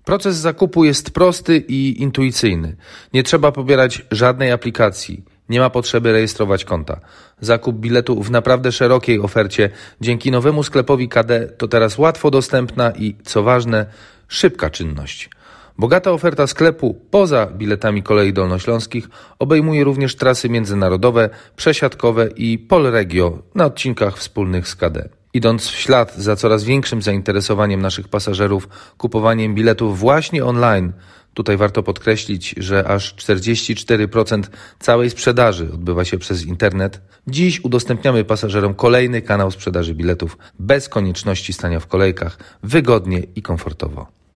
Proces zakupu jest prosty i intuicyjny. Nie trzeba pobierać żadnej aplikacji. Nie ma potrzeby rejestrować konta. Zakup biletu w naprawdę szerokiej ofercie dzięki nowemu sklepowi KD to teraz łatwo dostępna i, co ważne, szybka czynność. Bogata oferta sklepu poza biletami kolei dolnośląskich obejmuje również trasy międzynarodowe, przesiadkowe i Polregio na odcinkach wspólnych z KD. Idąc w ślad za coraz większym zainteresowaniem naszych pasażerów kupowaniem biletów właśnie online, tutaj warto podkreślić, że aż 44% całej sprzedaży odbywa się przez internet. Dziś udostępniamy pasażerom kolejny kanał sprzedaży biletów bez konieczności stania w kolejkach, wygodnie i komfortowo.